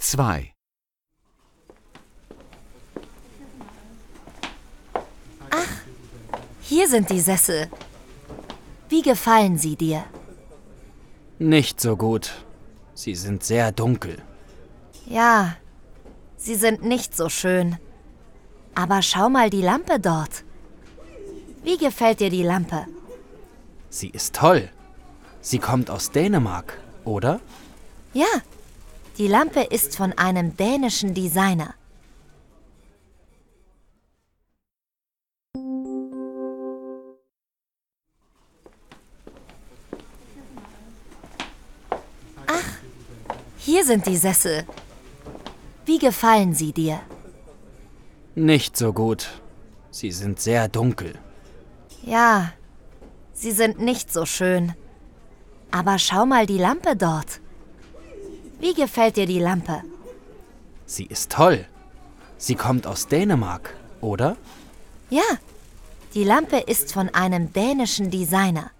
2. Hier sind die Sessel. Wie gefallen sie dir? Nicht so gut. Sie sind sehr dunkel. Ja, sie sind nicht so schön. Aber schau mal die Lampe dort. Wie gefällt dir die Lampe? Sie ist toll. Sie kommt aus Dänemark, oder? Ja, die Lampe ist von einem dänischen Designer. Hier sind die Sessel. Wie gefallen sie dir? Nicht so gut. Sie sind sehr dunkel. Ja, sie sind nicht so schön. Aber schau mal die Lampe dort. Wie gefällt dir die Lampe? Sie ist toll. Sie kommt aus Dänemark, oder? Ja, die Lampe ist von einem dänischen Designer.